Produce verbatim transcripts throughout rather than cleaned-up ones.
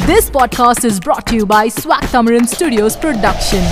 This podcast is brought to you by Swag Tamaran Studios Production.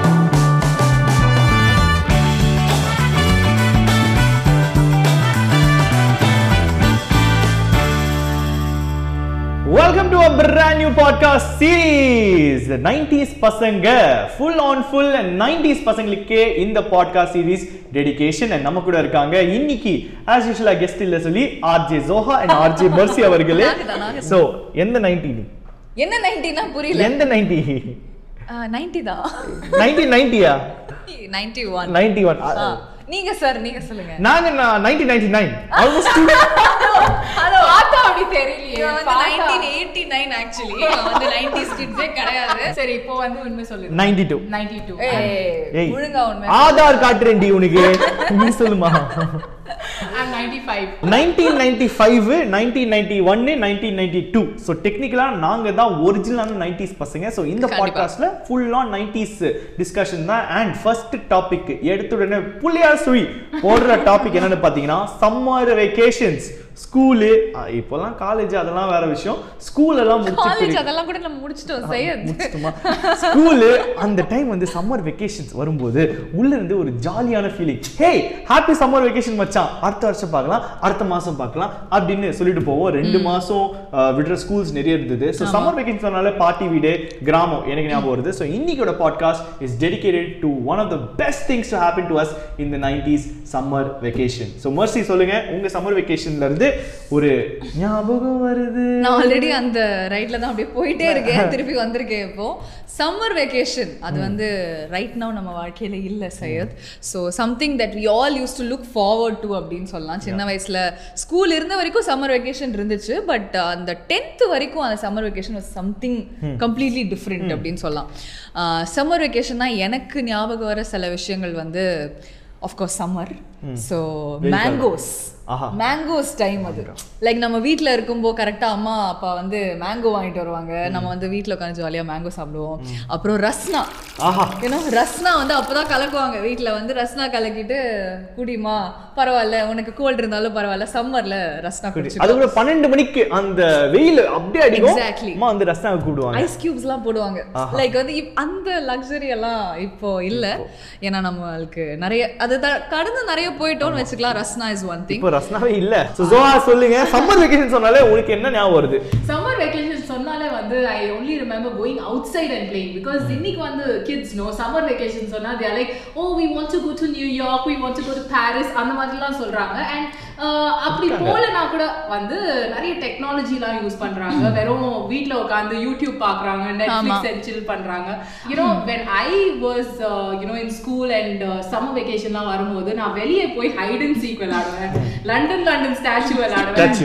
Welcome to a brand new podcast series. The nineties pasanga full on full and nineties pasangalukku in the podcast series dedication and நம்ம கூட இருக்காங்க இன்னைக்கு as usual guest இல்ல சொல்லி R J Zoha and R J Mercy அவர்களே. So எந்த ninety என்ன ninety னா புரியல. எந்த ninety ninety தான். nineteen ninety யா ninety-one ninety-one நீங்க சார் நீங்க சொல்லுங்க. நாங்க nineteen ninety-nine almost hello auto அப்படி தெரியலையே. nineteen eighty-nine actually வந்து nineties kids ஏ கிடையாது. சரி இப்போ வந்து உண்மை சொல்லுங்க. ninety-two ninety-two ஏய் ஒழுங்கா உண்மை. ஆதார் காட்றேன்டி உனக்கு நீ சொல்லுமா. I'm ninety-five nineteen ninety-five nineteen ninety-one nineteen ninety-two so technically நாங்க தான் ஒரிஜினலான nineties பசங்க. so இந்த பாட்காஸ்ட்ல full on nineties discussion தான். and first topic எடுத்துடனே புள்ளியா சுழி போடுற டாபிக் என்னன்னு பாத்தீங்கன்னா சம்மர் வெகேஷன்ஸ். ஸ்கூலு இப்போலாம் காலேஜ் அதெல்லாம் வேற விஷயம். ஸ்கூல் எல்லாம் காலேஜ் அதெல்லாம் கூட நம்ம முடிச்சிட்டோம் செய்யது முடிச்சிட்டோமா. ஸ்கூலு அந்த டைம் வந்து சம்மர் வெகேஷன்ஸ் வரும்போது உள்ள இருந்து ஒரு ஜாலியான feeling. Hey happy summer vacation மச்சான், அடுத்த வருஷம் பார்க்கலாம், அடுத்த மாசம் பார்க்கலாம் அப்படின்னு சொல்லிட்டு போவோம். ரெண்டு மாசம் விடுற ஸ்கூல்ஸ் நிறைய இருந்தது. ஸோ சம்மர் வெகேஷன் சொன்னாலே பார்ட்டி வீடு கிராமம் எனக்கு ஞாபகம் வருது. ஸோ இன்னைக்கோட podcast is dedicated to one of the best things to happen to us in the nineties summer vacation. So மர்சி சொல்லுங்க உங்க சம்மர் வெகேஷன்ல இருந்து ஒரு ஞாபகம் வருது. நான் ஆல்ரெடி அந்த ரைட்ல தான் அப்படியே போயிட்டே இருக்கேன், திருப்பி வந்திருக்கேன். இப்போ சம்மர் வெகேஷன் அது வந்து ரைட் நவ் நம்ம வாழ்க்கையில இல்ல Syed. So something that we all use to look forward to அப்படின்னு சொல்லலாம். சின்ன வயசுல ஸ்கூல் இருந்த வரைக்கும் சம்மர் வெகேஷன் இருந்துச்சு. பட் அந்த டென்த் வரைக்கும் அந்த summer vacation was something completely different அப்படின்னு சொல்லலாம். சம்மர் வெகேஷன்னா எனக்கு ஞாபகம் வர சில விஷயங்கள் வந்து of course summer. So mangoes mangoes time அது லைக் நம்ம வீட்டில் இருக்கும்போது கரெக்டாக அம்மா அப்பா வந்து மேங்கோ வாங்கிட்டு வருவாங்க. நம்ம வந்து வீட்டில் உட்காந்து ஜாலியாக மேங்கோ சாப்பிடுவோம். அப்புறம் ரஸ்னா ஏன்னா ரஸ்னா வந்து அப்போதான் கலக்குவாங்க வீட்டில் வந்து ரஸ்னா கலக்கிட்டு குடிமா பரவாயில்ல உனக்கு கோல்டு இருந்தாலும் பரவாயில்ல சம்மர்ல ரஸ்னா குடிச்சு அது கூட பன்னெண்டு மணிக்கு அந்த வெயில் அப்படியே அடிக்கும். எக்ஸாக்ட்லி அம்மா வந்து ரஸ்னா கூடுவாங்க, ஐஸ் கியூப்ஸ்லாம் போடுவாங்க. லைக் வந்து அந்த லக்ஸரி எல்லாம் இப்போ இல்லை. ஏன்னா நம்மளுக்கு நிறைய அது கடந்து நிறைய போயிட்டோம்னு வச்சுக்கலாம். Rasna is one thing. ரஸ்னாவே இல்ல. சோ ஜோஹா சொல்லுங்க சம்மர் வெகேஷன் சொன்னாலே உங்களுக்கு என்ன ஞாபகம் வருது? சம்மர் வெகேஷன் சொன்னாலே வந்து ஐ only remember going outside and playing because இன்னைக்கு வந்து kids know summer vacation சொன்னா they are like oh we want to go to New York, we want to go to Paris அந்த மாதிரிலாம் சொல்றாங்க. and அப்படி போலனா கூட வந்து நிறைய டெக்னாலஜிலாம் யூஸ் பண்றாங்க. வெறும் வீட்ல உட்கார்ந்து யூடியூப் பார்க்கறாங்க, Netflix and chill பண்றாங்க. you know when I was uh, you know in school and uh, summer vacationலாம் வரும்போது நான் வெளியே போய் ஹைட் அண்ட் சீக் விளையாடுவேன், லண்டன் லண்டன் ஸ்டாச்சு விளையாடுவேன்,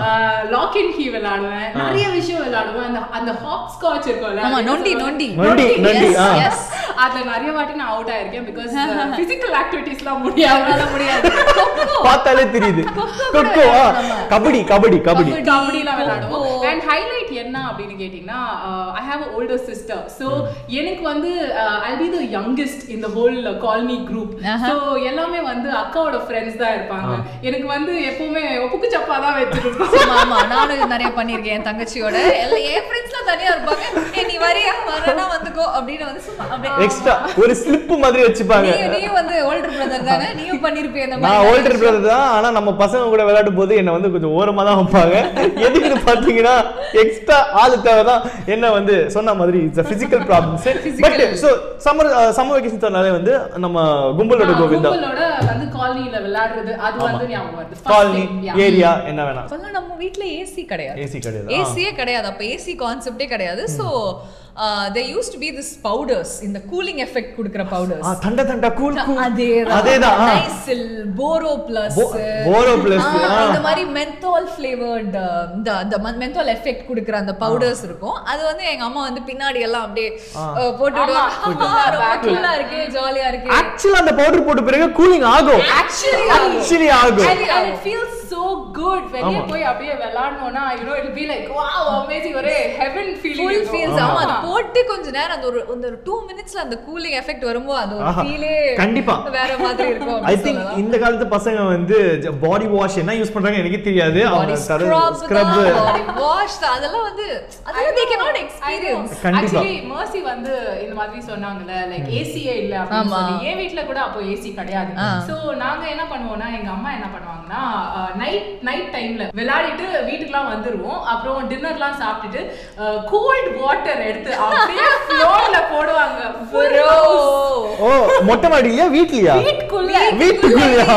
லாக் அண்ட் கீ விளையாடுவேன், நிறைய விஷயம் விளையாடுவேன். அந்த அந்த ஹாப் ஸ்காட்ச் இருக்கும்ல ஆமா நோண்டி நோண்டி நோண்டி நோண்டி எஸ் அதுல நிறைய வாட்டி நான் அவுட் ஆயிருக்கேன் பிகாஸ் பிசிக்கல் ஆக்டிவிட்டீஸ்லாம் முடியாது முடியாது பார்த்தாலே தெரியுது. கொக்கோ கபடி கபடி கபடி கபடிலாம் விளையாடுவோம். and highlight என்ன அப்படினு கேட்டிங்கனா I have an older sister, so எனக்கு வந்து I'll be the youngest in the whole colony group. so எல்லாமே வந்து அக்காவோட ஃப்ரெண்ட்ஸ் தான் இருப்பாங்க. எனக்கு வந்து எப்பவுமே ஒப்புக்கு சப்பா தான் வெச்சிருப்போம். ஆமா நானும் நிறைய பண்ணிருக்கேன். என் தங்கச்சியோட எல்லா என் ஃப்ரெண்ட்ஸ்லாம் தனியா இருப்பாங்க. ஏ நீ வரியா வரனா வந்துக்கோ அப்படினு வந்து சும்மா அப்படியே எக்ஸ்ட்ரா ஒரு ஸ்லிப் மாதிரி வச்சுப்பாங்க. நீ நீ வந்து ஓல்டர் பிரதர் தானே, நீயும் பண்ணிருப்பே அந்த மாதிரி. நான் ஓல்டர் பிரதர் தான். ஆனா நம்ம பசங்க கூட விளையாடும் போது என்ன வந்து கொஞ்சம் ஓரமா தான் வைப்பாங்க. எதுக்குன்னு பாத்தீங்கன்னா எக்ஸ்ட்ரா ஆளு தேவைதான். என்ன வந்து சொன்ன மாதிரி it's a physical problems. But so summer summer vacation சொன்னாலே வந்து நம்ம கும்பலோட கோவிந்தா கும்பலோட வந்து காலனில விளையாடுறது அது வந்து ஞாபகம் வருது. காலனி ஏரியா என்ன வேணா சொல்ல. நம்ம வீட்ல ஏசி கிடையாது, ஏசி கிடையாது, ஏசியே கிடையாது. அப்ப ஏசி கான்செப்டே கிடையாது. So Uh, there used to be this powders in the cooling effect kudukra powders. Ah, thanda thanda cool cool. Adeda. Adeda. Nice Boro plus. Boro plus. Ah, இந்த மாதிரி menthol flavored the the menthol effect kudukra அந்த powders இருக்கும். அது வந்து எங்க அம்மா வந்து பின்னாடி எல்லாம் அப்படியே போட்டு விடுவாங்க. கூலா இருக்கு, ஜாலியா இருக்கு. Actually அந்த பவுடர் போட்ட பிறகு கூலிங் ஆகும். Actually actually ஆகும். And it feels so so good வெளிய போய் அப்படியே விளையாடணும்னா you know it will be like wow amazing ஒரே heaven feeling full feels ஆமா அது போட்டு கொஞ்ச நேரம் அந்த ஒரு அந்த ஒரு two minutesல அந்த கூலிங் எஃபெக்ட் வரும்போது அது ஒரு ஃபீலே கண்டிப்பா வேற மாதிரி இருக்கும். ஐ திங்க் இந்த காலத்து பசங்க வந்து பாடி வாஷ் என்ன யூஸ் பண்றாங்க எனக்கு தெரியாது. அவங்க ஸ்க்ரப் பாடி வாஷ் அதெல்லாம் வந்து அது they cannot experience. actually mercy வந்து இந்த மாதிரி சொன்னாங்கல லைக் ஏசியே இல்ல அப்படி சொல்லி ஏ வீட்ல கூட அப்போ ஏசி கிடையாது. சோ நாங்க என்ன பண்ணுவோம்னா எங்க அம்மா என்ன பண்ணுவாங்கன்னா நைட் நைட் டைம்ல விளையாடிட்டு வீட்டுக்குலாம் வந்துருவோம். அப்புறம் டின்னர்லாம் சாப்பிட்டுட்டு கோல்ட் வாட்டர் எடுத்து அப்படியே ஃப்ளோர்ல போடுவாங்க. ஓ மொட்டை மாடியில வீட்லயா? வீட்டுக்குள்ள வீட்டுக்குள்ளயா?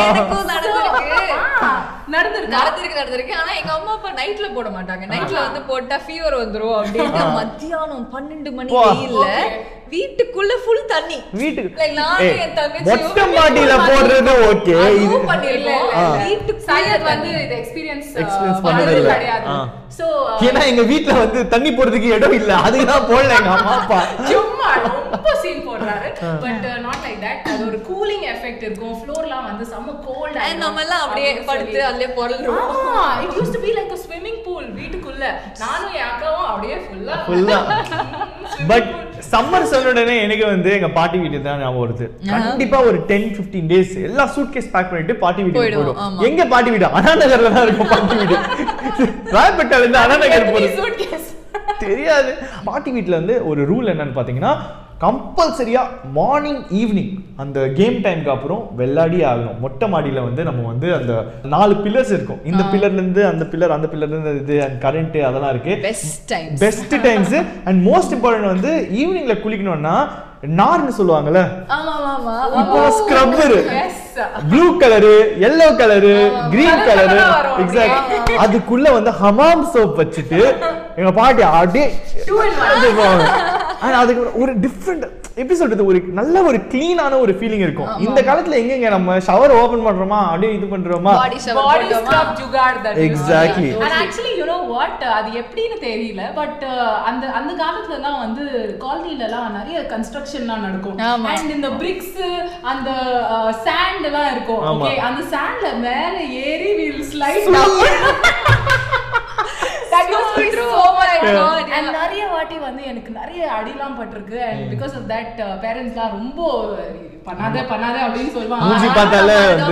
நடந்திருக்கு நடந்திருக்கு நடந்திருக்கு ஆனா எங்க அம்மா அப்பா நைட்ல போட மாட்டாங்க. நைட்ல வந்து போட்டா ஃபீவர் வந்துரும் அப்படின்னு மத்தியானம் பன்னெண்டு மணி வெயில்ல வீட்டுக்குள்ள ஃபுல் தண்ணி வீட்டுக்கு நானும் என் தங்கச்சி மொட்டை மாடியில போடுறது ஓகே இது பண்ணிருக்கோம். வீட்டுக்கு சையத் வந்து இது எக்ஸ்பீரியன்ஸ் எக்ஸ்பீரியன்ஸ் பண்ணது கிடையாது. சோ ஏன்னா எங்க வீட்ல வந்து தண்ணி போடுறதுக்கு இடம் இல்ல அதுதான் போடல எங்க அம்மா அப்பா. சும்மா ரொம்ப சீன் போடுறாரு பட் நாட் லைக் தட். அது ஒரு கூலிங் எஃபெக்ட் இருக்கும். ஃப்ளோர்லாம் வந்து செம்ம கோல்ட் அண்ட் நம்ம எல்லாம் அப்படியே படுத்து அதுலயே பொறல்றோம். it used to be like a swimming pool வீட்டுக்குள்ள. நானும் என் அக்காவும் அப்படியே ஃபுல்லா ஃபுல்லா பட் சம்மர் சொல்லுடனே எனக்கு வந்து எங்க பாட்டி வீட்டு தான் ஞாபகம் வருது. கண்டிப்பா ஒரு ten fifteen டேஸ் எல்லா சூட்கேஸ் பேக் பண்ணிட்டு பாட்டி வீட்டுக்கு போறோம். எங்க பாட்டி வீடு அண்ணா நகர்ல தான் இருக்கும் பாட்டி வீடு. ராயப்பேட்டையில இருந்து அண்ணா நகர் போறது தெரியாது. பாட்டி வீட்டுல வந்து ஒரு ரூல் என்னன்னு பாத்தீங்கன்னா கம்பல்சரியா மார்னிங் ஈவினிங் அந்த கேம் டைம்க்கு அப்புறம் வெள்ளாடி ஆகணும். மொட்டை மாடியில வந்து நம்ம வந்து அந்த நாலு பில்லர்ஸ் இருக்கும். இந்த பில்லர்ல இருந்து அந்த பில்லர் அந்த பில்லர்ல இருந்து இது அண்ட் கரண்ட் அதெல்லாம் இருக்கு. Best times best times and most important வந்து ஈவினிங்ல குளிக்கணும்னா நார்னு சொல்லுவாங்கல்ல. ஆமா ஆமா இப்போ scrubber blue colour yellow colour green colour exact அதுக்குள்ள வந்து ஹமாம் சோப் வச்சிட்டு எங்க பாட்டி அப்படியே அதுக்கு ஒரு டிஃப்ரெண்ட் எப்படி சொல்றது ஒரு நல்ல ஒரு கிளீனான ஒரு ஃபீலிங் இருக்கும். இந்த காலத்துல எங்கங்க நம்ம ஷவர் ஓபன் பண்றோமா அப்படியே இது பண்றோமா body shower body scrub jugaad that exactly. and actually you know what அது எப்படின்னு தெரியல பட் அந்த அந்த காலத்துல எல்லாம் வந்து காலனில எல்லாம் நிறைய கன்ஸ்ட்ரக்ஷன்லாம் நடக்கும். and இந்த bricks அந்த sand எல்லாம் இருக்கும். ஓகே அந்த sandல மேல ஏறி will slide down. that was true. Oh my god. and நிறைய வாட்டி வந்து எனக்கு நிறைய அடிலாம் பட்டிருக்கு and because of that parents-லாம் ரொம்ப பண்ணாதே பண்ணாதே அப்படினு சொல்வாங்க. மூஞ்சி பார்த்தாலே வந்து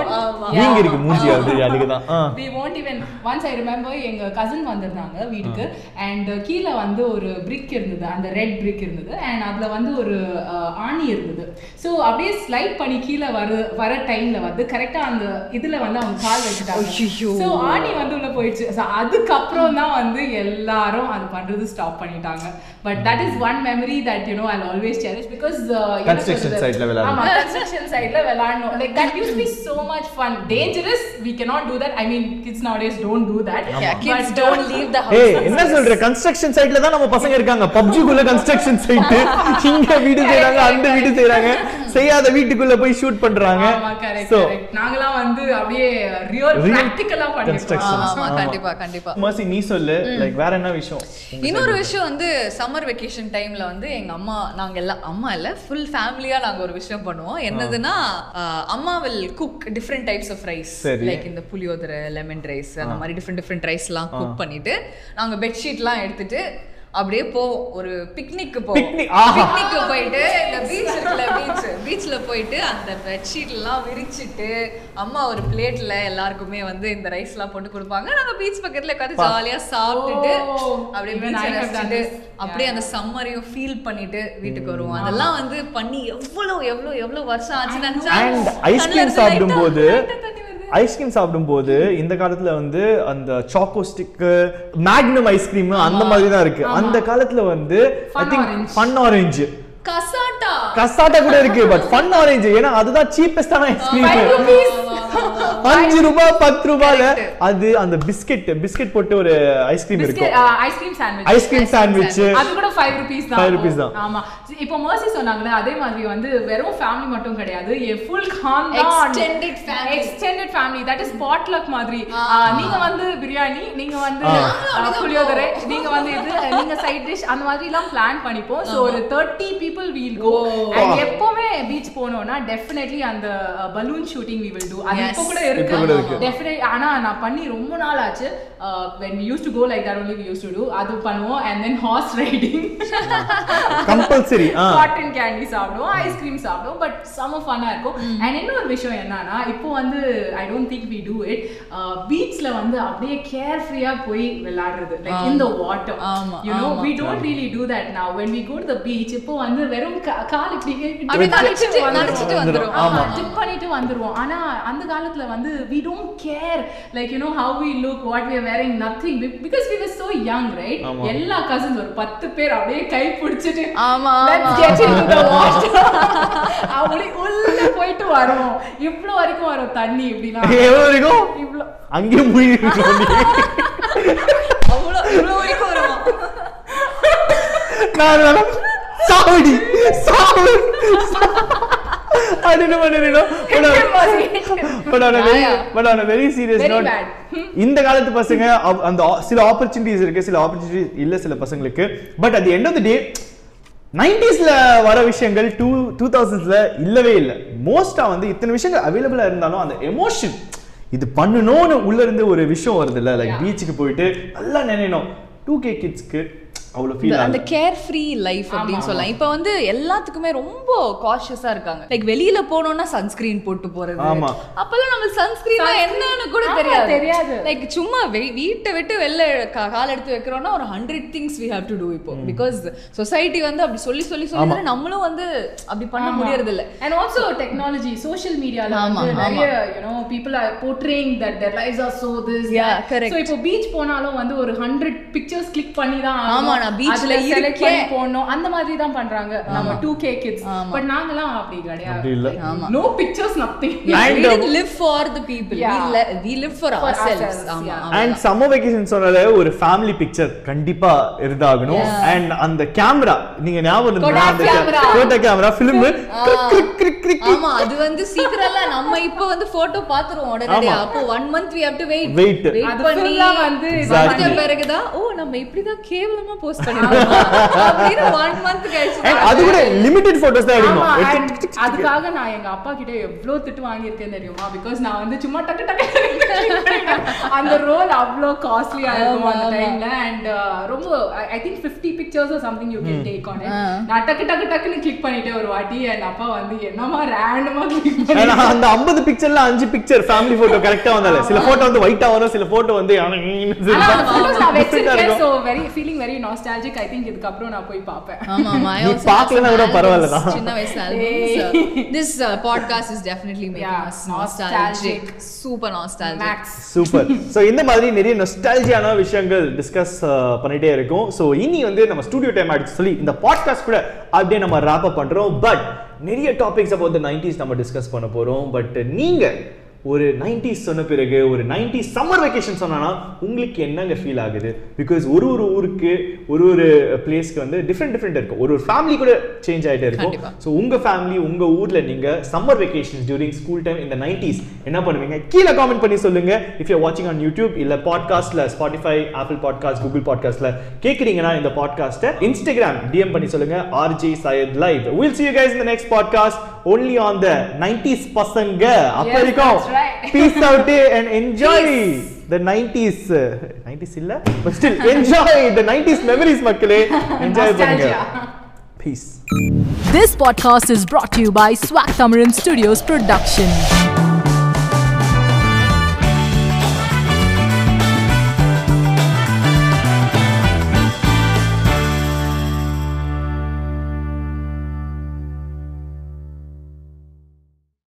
வீங்க இருக்கு மூஞ்சி அது அதுக்கு தான். we won't even once I remember எங்க cousin வந்திருந்தாங்க வீட்டுக்கு and கீழ வந்து ஒரு brick இருந்தது. அந்த ரெட் brick இருந்தது and அதுல வந்து ஒரு ஆணி இருந்தது. சோ அப்படியே ஸ்லைட் பண்ணி கீழ வர வர டைம்ல வந்து கரெக்ட்டா அந்த இதுல வந்து அவங்க கால் வச்சிட்டாங்க. சோ ஆணி வந்து உள்ள போயிடுச்சு. சோ அதுக்கு அப்புறம் தான் வந்து எல்லாரும் அது பண்றது ஸ்டாப் பண்ணிட்டாங்க. but that is one memory that you know I'll always cherish because construction site la velana ஆமா construction site la velano like that used to be so much fun. Dangerous, we cannot do that. I mean kids nowadays don't do that. Yeah, kids but don't leave the house. hey என்ன சொல்ற construction site la தான் நம்ம பசங்க இருக்காங்க. PUBG குள்ள construction site இங்க வீடு செய்றாங்க அந்த வீடு செய்றாங்க செய்யாத வீட்டுக்குள்ள போய் ஷூட் பண்றாங்க. ஆமா கரெக்ட் கரெக்ட். நாங்கலாம் வந்து அப்படியே ரியல் பிராக்டிகலா பண்ணிருக்கோம். ஆமா கண்டிப்பா கண்டிப்பா. மர்சி நீ சொல்லு லைக் வேற என்ன விஷயம்? இன்னொரு விஷயம் வந்து சம்மர் வெக்கேஷன் டைம்ல வந்து எங்க அம்மா நாங்க எல்லாம் அம்மா இல்ல ஃபுல் ஃபேமிலியா நாங்க ஒரு விஷயம் பண்ணுவோம். என்னதுன்னா அம்மா will cook different types of rice like இந்த புளியோதரை லெமன் ரைஸ் அந்த மாதிரி டிஃபரெண்ட் டிஃபரெண்ட் ரைஸ்லாம் குக் பண்ணிட்டு நாங்க பெட்ஷீட்லாம் எடுத்துட்டு அப்படியே போவோம் ஒரு பிக்னிக் போவோம். பிக்னிக் போயிட்டு இந்த பீச் இருக்குல்ல பீச் பீச்ல போயிட்டு அந்த பெட்ஷீட் எல்லாம் விரிச்சிட்டு அம்மா ஒரு பிளேட்ல எல்லாருக்குமே வந்து இந்த ரைஸ் எல்லாம் போட்டு கொடுப்பாங்க. நாங்க பீச் பக்கத்துல உட்காந்து ஜாலியா சாப்பிட்டுட்டு அப்படியே ரசிச்சுட்டு அப்படியே அந்த சம்மரையும் ஃபீல் பண்ணிட்டு வீட்டுக்கு வருவோம். அதெல்லாம் வந்து பண்ணி எவ்வளவு எவ்வளவு எவ்வளவு வருஷம் ஆச்சு நினைச்சா. ஐஸ்கிரீம் சாப்பிடும்போது ஐஸ்கிரீம் சாப்பிடும்போது இந்த காலத்துல வந்து அந்த சாக்கோ ஸ்டிக் மேக்னம் ஐஸ்கிரீம் அந்த மாதிரி தான் இருக்கு. அந்த காலத்துல வந்து I think fun orange cassata cassata கூட இருக்கு பட் ஃபன் ஆரஞ்சு ஏன்னா அதுதான் சீப்பஸ்டான ஐஸ்கிரீம். அஞ்சு ரூபாய் பத்து ரூபாயில அது அந்த பிஸ்கெட் பிஸ்கெட் போட்டு ஒரு ஐஸ்கிரீம் இருக்கும். ஐஸ்கிரீம் சாண்ட்விச் ஐஸ்கிரீம் சாண்ட்விச் அது கூட five rupees தான். five rupees தான். ஆமா இப்போ மர்சி சொன்னாங்களே அதே மாதிரி வந்து வெறும் ஃபேமிலி மட்டும் கிடையாது. a full khandan extended family extended family that is potluck மாதிரி. நீங்க வந்து பிரியாணி நீங்க வந்து புளியோதரை நீங்க வந்து இது நீங்க சைடு டிஷ் அந்த மாதிரி எல்லாம் பிளான் பண்ணிப்போம். சோ ஒரு thirty people will go and எப்பவுமே பீச் போனோம்னா definitely அந்த balloon shooting we will do. அது அது இப்போ கூட இருக்கு டெஃபினெட். ஆனா நான் பண்ணி ரொம்ப நாள் ஆச்சு. when we used to go like that only we used to do அது பண்ணுவோம். and then horse riding compulsory cotton candy சாப்பிடுவோம், ஐஸ் கிரீம் சாப்பிடுவோம். பட் செம ஃபன்னா இருக்கும். and இன்னொரு விஷயம் என்னன்னா இப்போ வந்து I don't think we do it பீச்ல வந்து அப்படியே கேர்ஃப்ரீயா போய் விளையாடுறது like in the water. you know we don't really do that now when we go to the beach. இப்போ வந்து வெறும் கால் இப்படி நடிச்சிட்டு நடிச்சிட்டு வந்துரும். ஆமா டிப் பண்ணிட்டு வந்துருவோம். ஆனா அந்த காலத்துல வந்து we don't care like you know how we look, what we are wearing, nothing because we were so young, right? எல்லா cousins ஒரு பத்து பேர் அப்படியே கை பிடிச்சிட்டு ஆமா let's get into the water அப்படி உள்ள போயிட்டு வருவோம். இவ்ளோ வரைக்கும் வரும் தண்ணி இப்படினா எவ்வளவு வரைக்கும் இவ்ளோ அங்கே மூழ்கி இருக்கோம். அவ்வளவு இவ்ளோ வரைக்கும் வரும். நான் சாவடி சாவடி I didn't want to know but on a very but on a very serious note இந்த காலத்து பசங்க அந்த சில ஆப்பர்ச்சுனிட்டிஸ் இருக்கு, சில ஆப்பர்ச்சுனிட்டி இல்ல சில பசங்களுக்கு. But at the end of the day நைன்டீஸ்ல வர விஷயங்கள் டூ டூ தௌசண்ட்ஸ்ல இல்லவே இல்லை. மோஸ்டா வந்து இத்தனை விஷயங்கள் அவைலபிளா இருந்தாலும் அந்த எமோஷன் இது பண்ணணும்னு உள்ள இருந்து ஒரு விஷயம் வருது இல்ல, லைக் பீச்சுக்கு போயிட்டு நல்லா நினைக்கணும். டூ கே கிட்ஸ்க்கு அவ்வளவு ஃபீல் அந்த கேர் ஃப்ரீ லைஃப் அப்படின்னு சொல்லலாம். இப்போ வந்து எல்லாத்துக்குமே ரொம்ப காஷியஸா இருக்காங்க. லைக் வெளியில போனோம்னா சன்ஸ்கிரீன் போட்டு போறது. அப்பெல்லாம் நம்ம சன்ஸ்கிரீன் என்னன்னு கூட தெரியாது தெரியாது லைக் சும்மா வீட்டை விட்டு வெளில கால் எடுத்து வைக்கிறோம்னா ஒரு hundred things we have to do இப்போ பிகாஸ் சொசைட்டி வந்து அப்படி சொல்லி சொல்லி சொல்லி நம்மளும் வந்து அப்படி பண்ண முடியறது இல்ல. அண்ட் ஆல்சோ டெக்னாலஜி சோஷியல் மீடியால வந்து நிறைய you know people are portraying that their lives are so this yeah correct. so இப்போ பீச் போனாலும் வந்து ஒரு ஹண்ட்ரட் பிக்சர்ஸ் கிளிக் பண்ணி தான் ஆமா நான் பீச்ல இருக்கேன் போனோம் அந்த மாதிரி தான் பண்றாங்க நம்ம டூ கே கிட்ஸ். பட் நாங்கலாம் அப்படி கிடையாது. no pictures nothing. we didn't live for the people. we we live for ourselves. ஆமா and summer vacation சொன்னாலே ஒரு ஃபேமிலி பிக்சர் கண்டிப்பா இருந்தாகணும். and அந்த கேமரா நீங்க ஞாபகம் இருந்தா அந்த போட்டோ கேமரா ஃபிலிம் ஆமா அது வந்து சீக்கிரம்ல நம்ம இப்போ வந்து போட்டோ பாத்துறோம் உடனே. அப்போ one month we have to wait wait அது பண்ணி வந்து அதுக்கு பிறகுதான் ஓ நம்ம இப்படி தான் கேவலமா போஸ்ட் பண்ணிடுவோம் அப்படியே one month கழிச்சு அது கூட லிமிட்டட் போட்டோஸ் தான் எடுக்கணும். அதுக்காக நான் எங்க அப்பா கிட்ட எவ்ளோ திட்டு வாங்கி இருக்கேன் தெரியுமா? பிகாஸ் நான் வந்து சும்மா டக்கு டக்கு அந்த ரோல் அவ்ளோ காஸ்ட்லியா இருக்கும் அந்த டைம்ல. and ரொம்ப I think fifty pictures or something you can take on it. நான் டக்கு டக்கு டக்குன்னு கிளிக் பண்ணிட்டே ஒரு வாட்டி and அப்பா வந்து என்னமா ரேண்டமா கிளிக் பண்ணி அந்த ஐம்பது பிக்சர்ல அஞ்சு பிக்சர் ஃபேமிலி போட்டோ கரெக்ட்டா வந்தால சில போட்டோ வந்து ஒயிட்டா வரும், சில போட்டோ வந்து போட்டோஸ் நான் வெச்சிருக்கேன். so very feeling very nostalgic. I think இதுக்கு அப்புறம் நான் போய் பாப்பேன். ஆமா ஆமா நீ பார்க்கலனா கூட பரவாயில்லை தான். சின்ன வயசுல albums. this uh, podcast is definitely making yeah, us nostalgic. super nostalgic max super. so இந்த மாதிரி நிறைய நொஸ்டால்ஜியான விஷயங்கள் டிஸ்கஸ் பண்ணிட்டே இருக்கோம். so இனி வந்து நம்ம ஸ்டுடியோ டைம் ஆயிடுச்சு சொல்லி இந்த பாட்காஸ்ட் கூட அப்படியே நம்ம ராப் அப் பண்றோம். பட் நிறைய டாபிக்ஸ் about the nineties நம்ம டிஸ்கஸ் பண்ண போறோம். பட் நீங்க ஒரு நைன்டிஸ் சொன்ன பிறகு ஒரு நைன்டிஸ் சம்மர் வெக்கேஷன் சொன்னா உங்களுக்கு என்னங்க ஃபீல் ஆகுது? பிகாஸ் ஒரு ஒரு ஊருக்கு ஒரு ஒரு பிளேஸ்க்கு வந்து டிஃப்ரெண்ட் டிஃப்ரெண்ட் இருக்கும். ஒரு ஒரு ஃபேமிலி கூட சேஞ்ச் ஆகிட்டே இருக்கும். ஸோ உங்க ஃபேமிலி உங்க ஊர்ல நீங்க summer vacation during school time இந்த நைன்டிஸ் என்ன பண்ணுவீங்க? கீழே காமெண்ட் பண்ணி சொல்லுங்க. இஃப் யூ வாட்சிங் ஆன் யூடியூப் இல்ல பாட்காஸ்ட்ல ஸ்பாட்டிஃபை, ஆப்பிள் பாட்காஸ்ட், கூகுள் பாட்காஸ்ட்ல கேட்குறீங்கன்னா இந்த பாட்காஸ்ட்டை இன்ஸ்டாகிராம் டிஎம் பண்ணி சொல்லுங்க. RJ Syed live. We'll see you guys in the next podcast only on the nineties பசங்க. அப்ப வரைக்கும் peace out and enjoy peace. the nineties uh, nineties illa but still enjoy the nineties memories makkale enjoy பண்ணுங்க. Peace. This podcast is brought to you by Swag Tamaran Studios Production.